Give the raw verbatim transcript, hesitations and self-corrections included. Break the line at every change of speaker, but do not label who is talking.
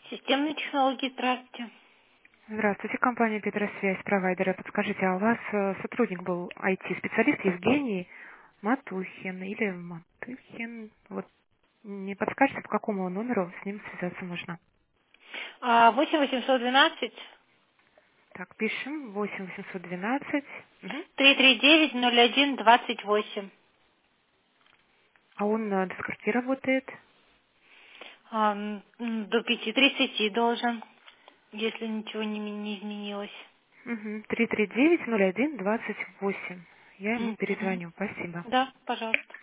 Системные технологии, здравствуйте.
Здравствуйте, компания Петросвязь, провайдера. Подскажите, а у вас э, сотрудник был ай ти-специалист Евгений Матухин или Матухин? Вот не подскажете, по какому номеру с ним связаться можно?
А, восемь восемьсот двенадцать
Так, пишем восемь восемьсот двенадцать. Мгм.
триста тридцать девять ноль один двадцать восемь.
А он э, до скольки работает?
А, м, м, до пяти тридцати должен, если ничего не, ми- не изменилось.
Угу. три три девять ноль один двадцать восемь. Я ему
Мгм.
перезвоню. Спасибо.
Да, пожалуйста.